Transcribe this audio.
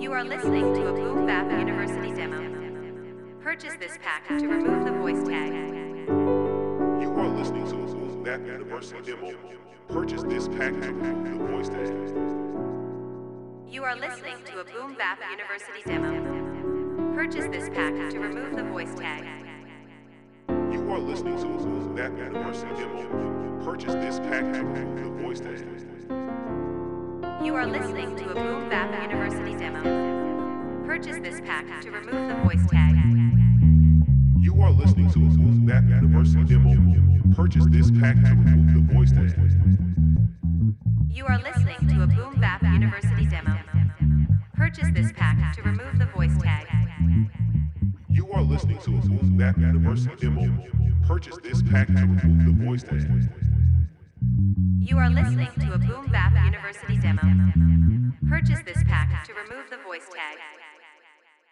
You are listening to a Boom Bap University demo. Purchase this pack to remove the voice tag. You are listening to a Boom Bap University demo. Purchase this pack to remove the voice tag. You are listening to a Boom Bap University demo. Purchase this pack to remove the voice tag. You are listening to a Boom Bap University demo. Purchase this pack to remove the voice tag. You are listening to a Boom Bap University demo. Purchase this pack to remove the voice tag. You are listening to a Boom Bap University demo. Purchase this pack to remove the voice tag. You are listening to a Boom Bap University demo. Purchase this pack to remove the voice tag. You are listening to a Boom Bap University demo. Purchase this pack to remove the voice tag. You are listening to a Boom Bap University demo. Purchase this pack to remove the voice tag.